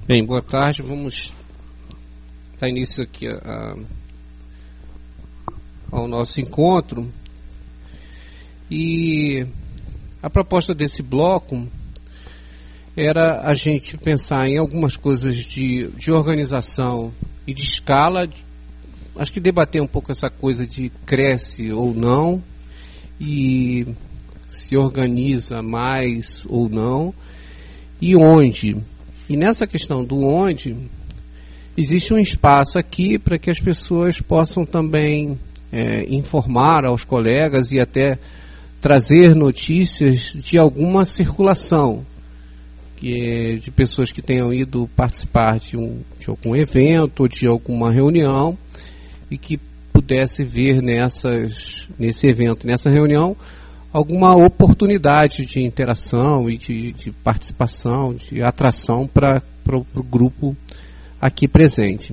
Bem, boa tarde. Vamos dar início aqui ao nosso encontro. E a proposta desse bloco era a gente pensar em algumas coisas de organização e de escala. Acho que debater um pouco essa coisa de cresce ou não, e se organiza mais ou não, e onde. E nessa questão do onde, existe um espaço aqui para que as pessoas possam também informar aos colegas e até trazer notícias de alguma circulação, de pessoas que tenham ido participar de algum evento ou de alguma reunião e que pudesse ver nesse evento, nessa reunião, alguma oportunidade de interação e de participação, de atração para o grupo aqui presente.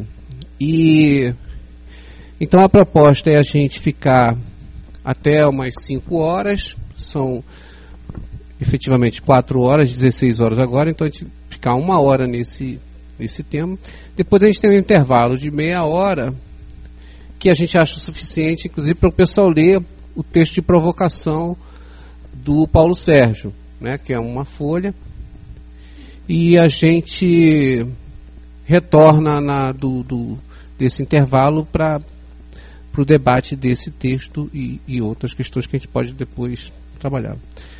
E então a proposta é a gente ficar até umas 5 horas, são efetivamente 4 horas, 16 horas agora, então a gente ficar 1 hora nesse tema. Depois a gente tem um intervalo de meia hora, que a gente acha o suficiente, inclusive, para o pessoal ler o texto de provocação do Paulo Sérgio, né, que é uma folha, e a gente retorna desse intervalo para o debate desse texto e outras questões que a gente pode depois trabalhar.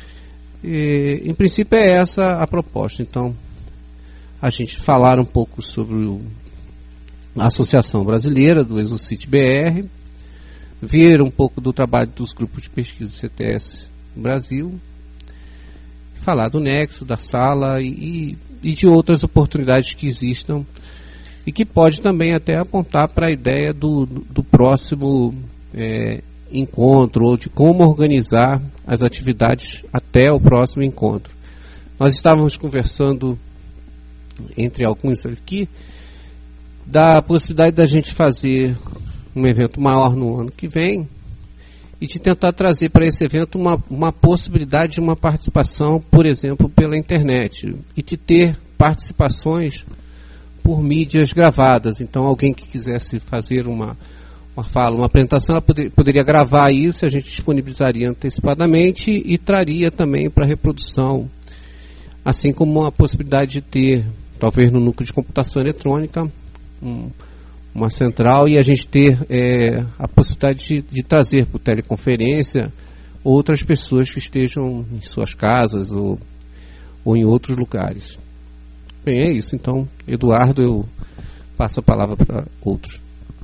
Em princípio é essa a proposta. Então, a gente falar um pouco sobre a Associação Brasileira do Exocit BR, ver um pouco do trabalho dos grupos de pesquisa do CTS no Brasil, falar do Nexo, da sala e de outras oportunidades que existam e que pode também até apontar para a ideia do próximo encontro, ou de como organizar as atividades até o próximo encontro. Nós estávamos conversando entre alguns aqui da possibilidade da gente fazer um evento maior no ano que vem e de tentar trazer para esse evento uma possibilidade de uma participação, por exemplo, pela internet, e de ter participações por mídias gravadas. Então, alguém que quisesse fazer uma fala, uma apresentação, ela poderia gravar isso, a gente disponibilizaria antecipadamente e traria também para reprodução, assim como a possibilidade de ter, talvez no núcleo de computação eletrônica, uma central, e a gente ter a possibilidade de trazer por teleconferência outras pessoas que estejam em suas casas ou em outros lugares. Bem, é isso. Então, Eduardo, eu passo a palavra para outros.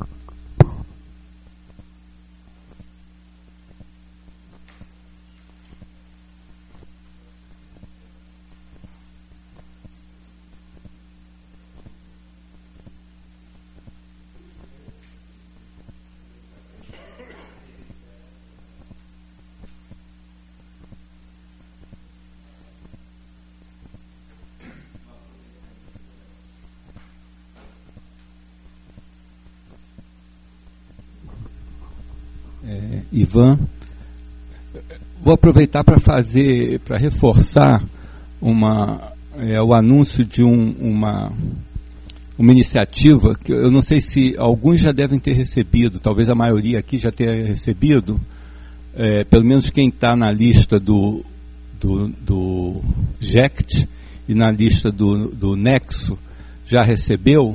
Ivan, vou aproveitar para reforçar o anúncio de uma iniciativa que eu não sei se alguns já devem ter recebido, talvez a maioria aqui já tenha recebido, pelo menos quem está na lista do GECT e na lista do Nexo já recebeu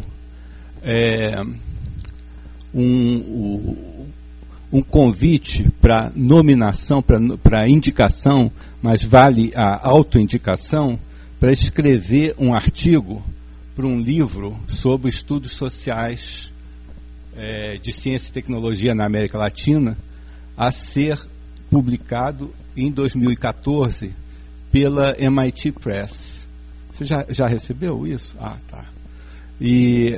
um convite para nominação, para indicação, mas vale a autoindicação, para escrever um artigo para um livro sobre estudos sociais de ciência e tecnologia na América Latina, a ser publicado em 2014 pela MIT Press. Você já recebeu isso? Ah, tá. E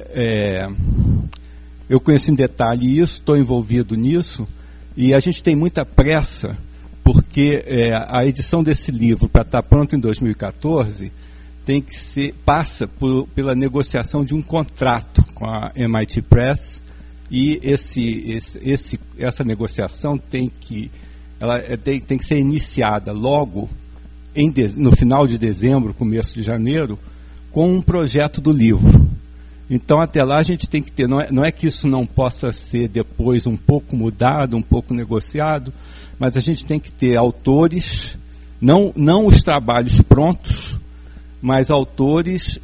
eu conheço em detalhe isso, estou envolvido nisso, e a gente tem muita pressa, porque a edição desse livro, para estar pronto em 2014, passa pela negociação de um contrato com a MIT Press, e essa negociação tem que ser iniciada logo no final de dezembro, começo de janeiro, com um projeto do livro. Então, até lá a gente tem que ter, não é que isso não possa ser depois um pouco mudado, um pouco negociado, mas a gente tem que ter autores, não os trabalhos prontos, mas autores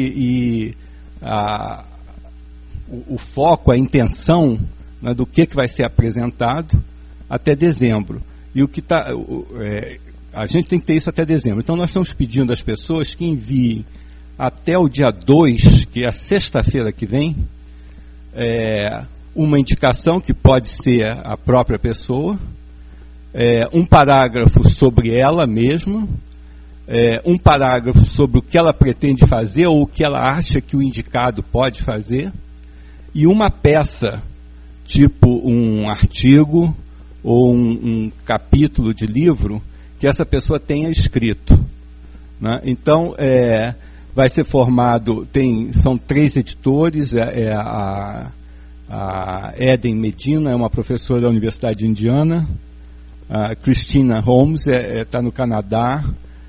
o foco, a intenção, né, do que vai ser apresentado até dezembro. E o que a gente tem que ter isso até dezembro. Então nós estamos pedindo às pessoas que enviem até o dia 2, que é a sexta-feira que vem, uma indicação que pode ser a própria pessoa, um parágrafo sobre ela mesma, um parágrafo sobre o que ela pretende fazer ou o que ela acha que o indicado pode fazer, e uma peça, tipo um artigo ou um capítulo de livro que essa pessoa tenha escrito, né? Então, vai ser formado, são 3 editores, a Eden Medina é uma professora da Universidade de Indiana, a Christina Holmes está no Canadá,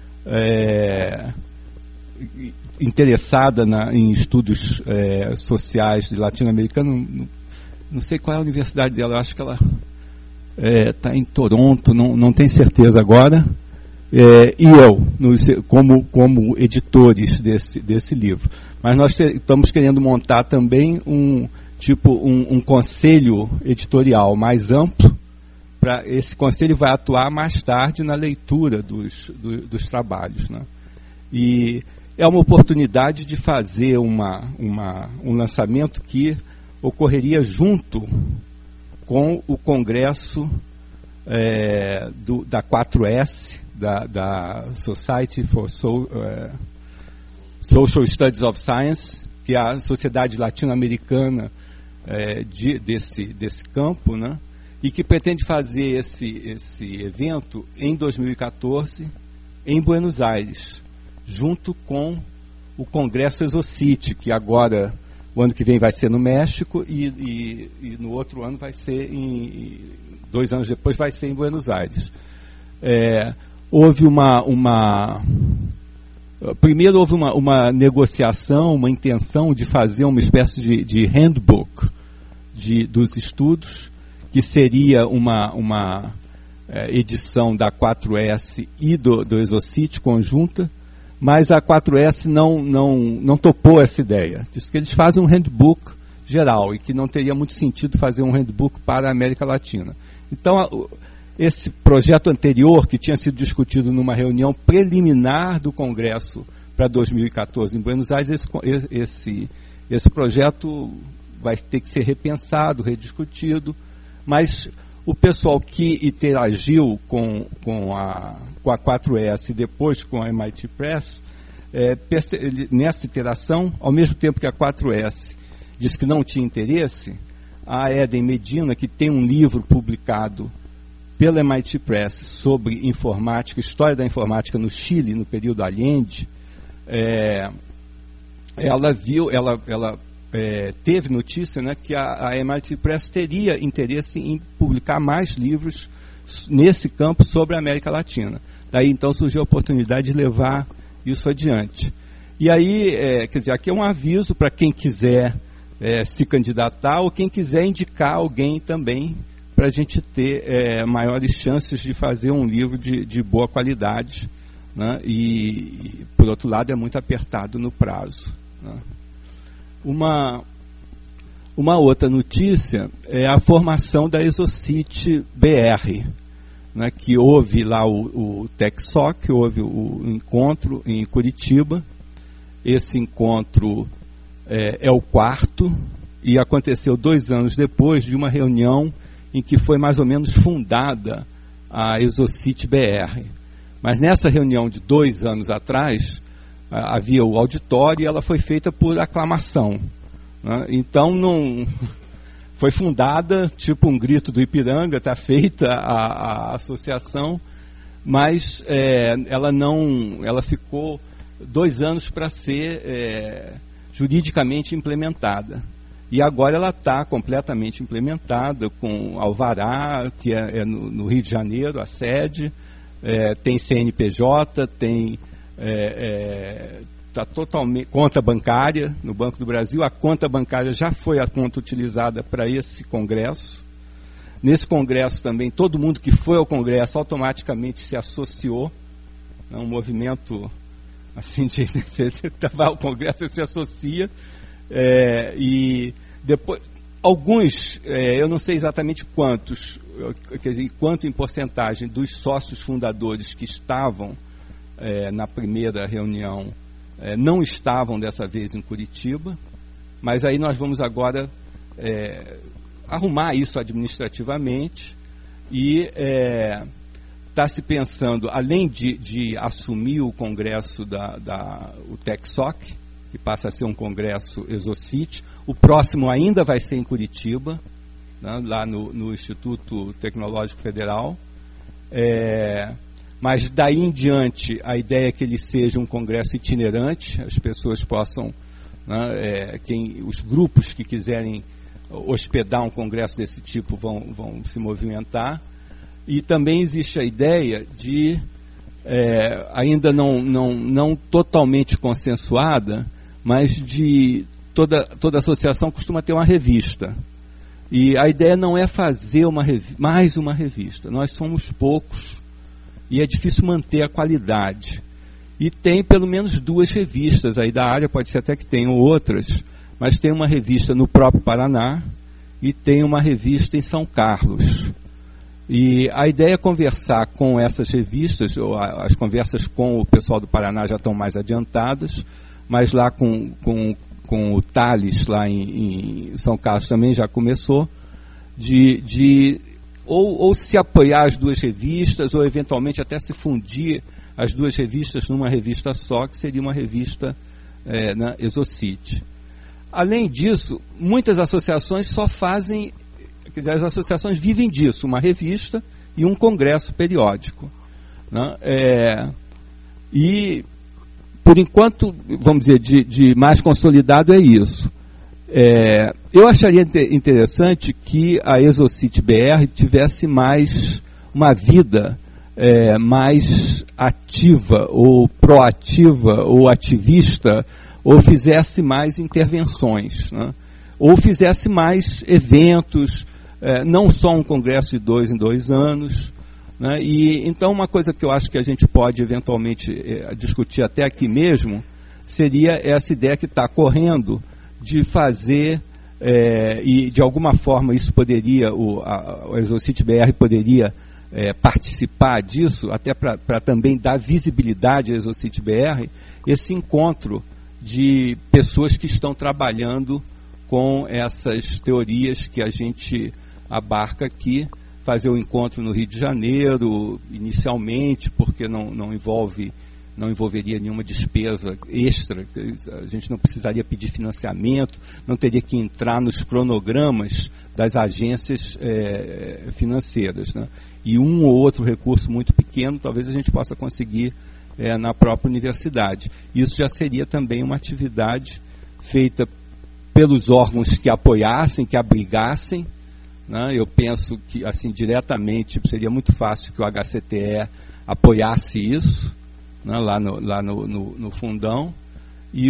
interessada em estudos sociais de latino-americano, não sei qual é a universidade dela, eu acho que ela está em Toronto, não tenho certeza agora, e eu, como editores desse livro. Mas nós estamos querendo montar também um conselho editorial mais amplo. Esse conselho vai atuar mais tarde na leitura dos trabalhos, né? E é uma oportunidade de fazer um lançamento que ocorreria junto com o congresso da 4S, da Society for Social Studies of Science, que é a sociedade latino-americana desse campo, né? E que pretende fazer esse evento em 2014 em Buenos Aires, junto com o Congresso Exocite, que agora, o ano que vem, vai ser no México e no outro ano vai ser 2 anos depois vai ser em Buenos Aires. Houve primeiro houve uma negociação, uma intenção de fazer uma espécie de handbook dos estudos, que seria uma edição da 4S e do Exocite conjunta, mas a 4S não topou essa ideia. Disse que eles fazem um handbook geral e que não teria muito sentido fazer um handbook para a América Latina. Então, esse projeto anterior, que tinha sido discutido numa reunião preliminar do Congresso para 2014 em Buenos Aires, esse projeto vai ter que ser repensado, rediscutido, mas o pessoal que interagiu com a 4S e depois com a MIT Press, nessa interação, ao mesmo tempo que a 4S disse que não tinha interesse, a Eden Medina, que tem um livro publicado pela MIT Press sobre informática, história da informática no Chile, no período Allende, ela teve notícia, né, que a MIT Press teria interesse em publicar mais livros nesse campo sobre a América Latina. Daí então surgiu a oportunidade de levar isso adiante. E aí, quer dizer, aqui é um aviso para quem quiser se candidatar ou quem quiser indicar alguém também, para a gente ter maiores chances de fazer um livro de boa qualidade, né? E, por outro lado, é muito apertado no prazo, né? Uma outra notícia é a formação da Exocite BR, né? Que houve lá o TechSoc, houve o encontro em Curitiba. Esse encontro é o 4º e aconteceu 2 anos depois de uma reunião em que foi mais ou menos fundada a Exocite BR. Mas nessa reunião de 2 anos atrás, havia o auditório e ela foi feita por aclamação, né? Então, não foi fundada, tipo um grito do Ipiranga, está feita a associação, mas ela ficou 2 anos para ser juridicamente implementada. E agora ela está completamente implementada, com alvará, que é no Rio de Janeiro, a sede, tem CNPJ, tem está totalmente conta bancária no Banco do Brasil. A conta bancária já foi a conta utilizada para esse congresso. Nesse congresso também, todo mundo que foi ao congresso automaticamente se associou. É um movimento assim de você vai ao congresso e se associa. E depois, alguns, eu não sei exatamente quantos, quer dizer, quanto em porcentagem dos sócios fundadores que estavam na primeira reunião não estavam dessa vez em Curitiba, mas aí nós vamos agora arrumar isso administrativamente e está se pensando, além de assumir o congresso o TechSoc, que passa a ser um congresso Exocit, o próximo ainda vai ser em Curitiba, né, lá no Instituto Tecnológico Federal. Mas daí em diante a ideia é que ele seja um congresso itinerante, as pessoas possam, né, os grupos que quiserem hospedar um congresso desse tipo vão se movimentar. E também existe a ideia de, ainda não totalmente consensuada, mas de toda associação costuma ter uma revista. E a ideia não é fazer mais uma revista. Nós somos poucos e é difícil manter a qualidade. E tem pelo menos 2 revistas aí da área, pode ser até que tenham outras, mas tem uma revista no próprio Paraná e tem uma revista em São Carlos. E a ideia é conversar com essas revistas, as conversas com o pessoal do Paraná já estão mais adiantadas, mas lá com o Thales, lá em São Carlos também já começou, ou se apoiar as 2 revistas, ou eventualmente até se fundir as 2 revistas numa revista só, que seria uma revista na Exocit. Além disso, muitas associações só fazem, quer dizer, as associações vivem disso, uma revista e um congresso periódico, né? E, por enquanto, vamos dizer, de mais consolidado é isso. Eu acharia interessante que a Exocit BR tivesse mais uma vida mais ativa, ou proativa, ou ativista, ou fizesse mais intervenções, né? Ou fizesse mais eventos, não só um congresso de 2 em 2 anos, né? E então uma coisa que eu acho que a gente pode eventualmente discutir até aqui mesmo seria essa ideia que está correndo de fazer, e de alguma forma isso poderia, o Exocit BR poderia participar disso, até para também dar visibilidade à Exocit BR, esse encontro de pessoas que estão trabalhando com essas teorias que a gente abarca aqui, fazer o encontro no Rio de Janeiro, inicialmente, porque não envolveria nenhuma despesa extra, a gente não precisaria pedir financiamento, não teria que entrar nos cronogramas das agências financeiras, né? E um ou outro recurso muito pequeno, talvez a gente possa conseguir na própria universidade. Isso já seria também uma atividade feita pelos órgãos que apoiassem, que abrigassem, né? Eu penso que, assim, diretamente, seria muito fácil que o HCTE apoiasse isso, né? lá no fundão, e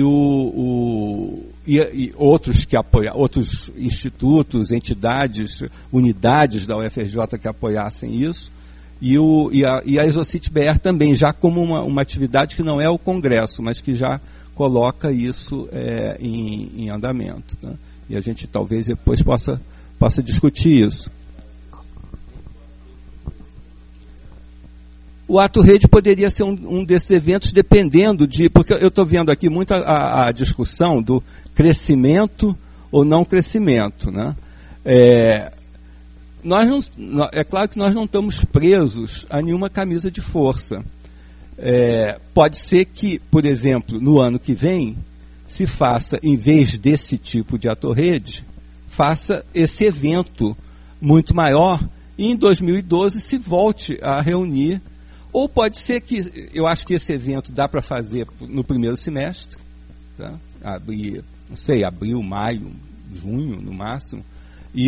outros que apoiam, outros institutos, entidades, unidades da UFRJ que apoiassem isso, e a Exocit BR também, já como uma atividade que não é o congresso, mas que já coloca isso em andamento, né? E a gente talvez depois possa discutir isso. O Ato Rede poderia ser um desses eventos, dependendo porque eu estou vendo aqui muito a discussão do crescimento ou não crescimento, né? É claro que nós não estamos presos a nenhuma camisa de força. Pode ser que, por exemplo, no ano que vem, se faça, em vez desse tipo de Ato Rede, faça esse evento muito maior, e em 2012 se volte a reunir. Ou pode ser que, eu acho que esse evento dá para fazer no primeiro semestre, tá? Abril, maio, junho, no máximo. E,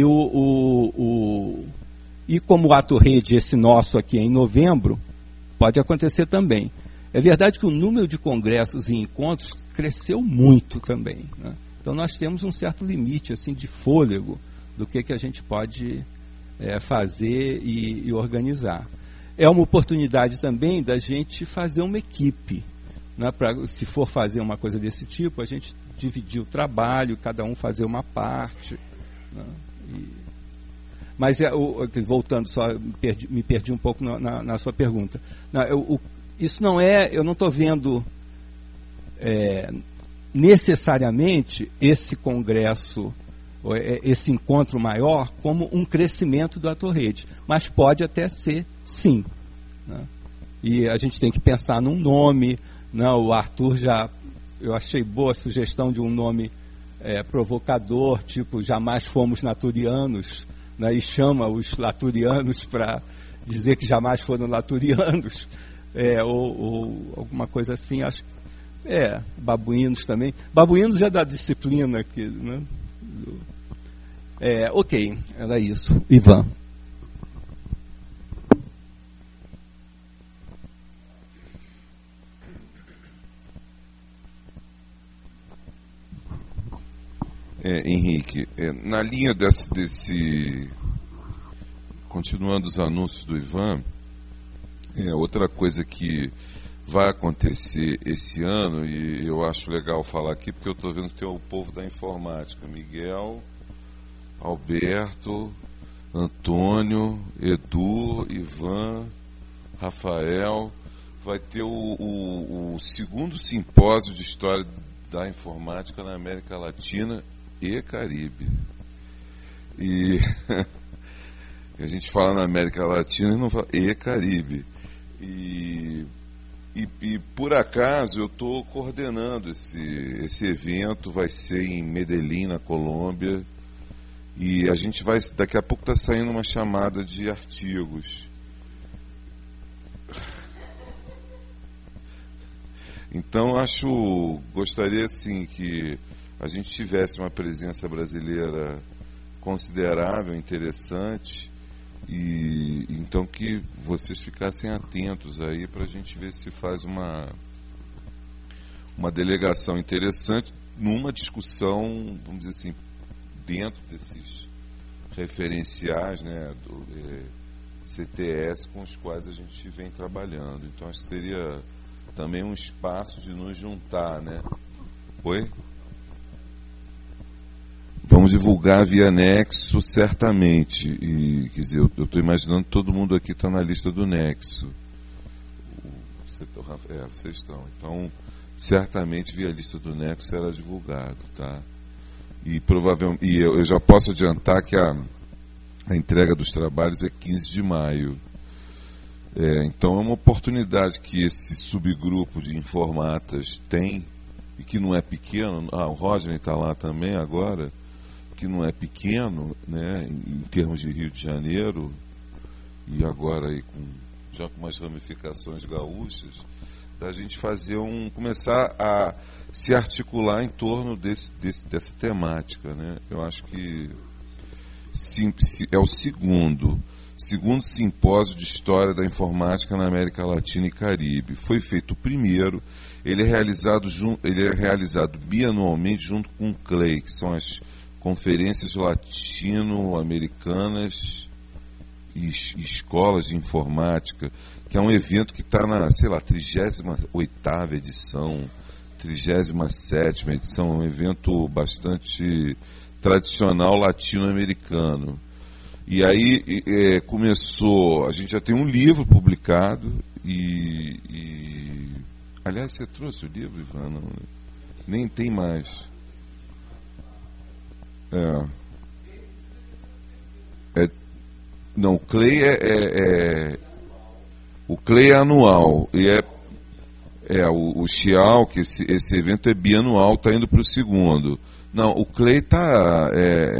e como o Ato Rede, esse nosso aqui, é em novembro, pode acontecer também. É verdade que o número de congressos e encontros cresceu muito também, né? Então nós temos um certo limite assim, de fôlego do que a gente pode fazer e organizar. É uma oportunidade também da gente fazer uma equipe, né? Se for fazer uma coisa desse tipo, a gente dividir o trabalho, cada um fazer uma parte, né? Mas, voltando só, me perdi um pouco na sua pergunta. Isso não é, eu não estou vendo necessariamente esse congresso, esse encontro maior, como um crescimento da Atorrede, mas pode até ser, sim, né? E a gente tem que pensar num nome, né? O Arthur eu achei boa a sugestão de um nome provocador, tipo Jamais Fomos Laturianos, né? E chama os laturianos para dizer que jamais foram laturianos, ou alguma coisa assim. Acho que babuínos também. Babuínos é da disciplina aqui, né? Ok, era isso. Ivan. Henrique, na linha continuando os anúncios do Ivan, outra coisa que vai acontecer esse ano, e eu acho legal falar aqui, porque eu estou vendo que tem o povo da informática, Miguel, Alberto, Antônio, Edu, Ivan, Rafael. Vai ter o segundo simpósio de história da informática na América Latina e Caribe. E a gente fala na América Latina e não fala e Caribe. E por acaso eu estou coordenando esse evento, vai ser em Medellín, na Colômbia, e a gente vai, daqui a pouco está saindo uma chamada de artigos. Então gostaria assim que a gente tivesse uma presença brasileira considerável, interessante, e então que vocês ficassem atentos aí para a gente ver se faz uma delegação interessante numa discussão, vamos dizer assim, dentro desses referenciais, né, do CTS com os quais a gente vem trabalhando. Então acho que seria também um espaço de nos juntar, né? Oi? Vamos divulgar via Nexo, certamente. E, quer dizer, eu estou imaginando que todo mundo aqui está na lista do Nexo. Vocês estão. Então, certamente via lista do Nexo será divulgado, tá? E provavelmente, eu já posso adiantar que a entrega dos trabalhos é 15 de maio. Então é uma oportunidade que esse subgrupo de informatas tem, e que não é pequeno. O Rodney está lá também agora, que não é pequeno, né, em termos de Rio de Janeiro, e agora aí já com umas ramificações gaúchas, da gente começar a se articular em torno dessa temática, né? Eu acho que é o segundo simpósio de história da informática na América Latina e Caribe. Foi feito o primeiro, ele é realizado bianualmente junto com o CLEI, que são as conferências latino-americanas e escolas de informática, que é um evento que está na, 38ª edição, 37ª edição, é um evento bastante tradicional latino-americano. E aí começou, a gente já tem um livro publicado aliás, você trouxe o livro, Ivan? Não, nem tem mais. Não, o CLEI o CLEI é anual, e o CHIAL, que esse evento é bianual, está indo para o segundo. Não, o CLEI está...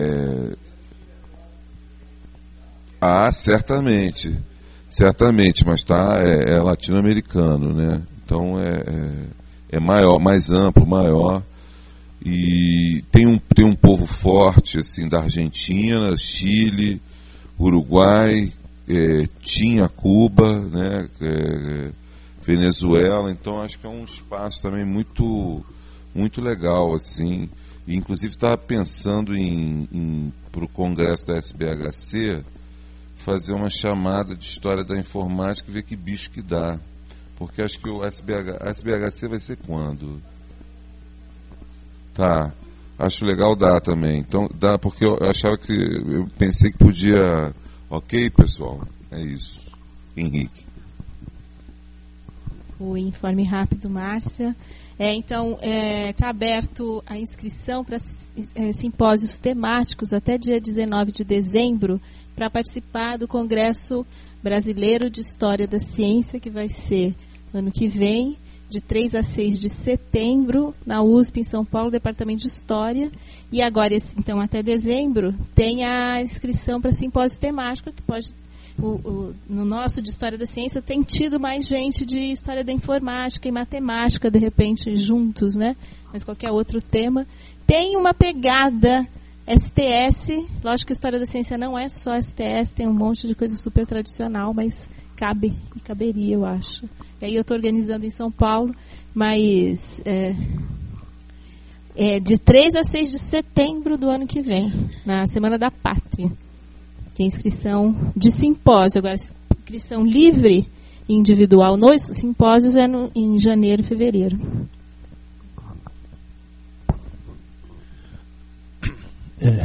certamente, mas é latino-americano, né? Então é maior, mais amplo, maior, e tem um povo forte assim da Argentina, Chile, Uruguai, tinha Cuba, né? Venezuela. Então acho que é um espaço também muito, muito legal, assim. E, inclusive estava pensando para o congresso da SBHC fazer uma chamada de história da informática e ver que bicho que dá. Porque acho que a SBHC vai ser quando? Tá. Acho legal dar também. Então dá, porque eu pensei que podia. Ok, pessoal? É isso. Henrique. O informe rápido, Márcia. Então, está aberto a inscrição para simpósios temáticos até dia 19 de dezembro para participar do Congresso Brasileiro de História da Ciência, que vai ser ano que vem, de 3 a 6 de setembro, na USP, em São Paulo, Departamento de História. E agora, então, até dezembro, tem a inscrição para simpósio temático, que pode... no nosso de História da Ciência tem tido mais gente de História da Informática e Matemática, de repente, juntos, né? Mas qualquer outro tema. Tem uma pegada STS, lógico que História da Ciência não é só STS, tem um monte de coisa super tradicional, mas caberia, eu acho. E aí eu estou organizando em São Paulo, mas de 3 a 6 de setembro do ano que vem, na Semana da Pátria. Que é inscrição de simpósio. Agora, inscrição livre e individual nos simpósios é em janeiro e fevereiro.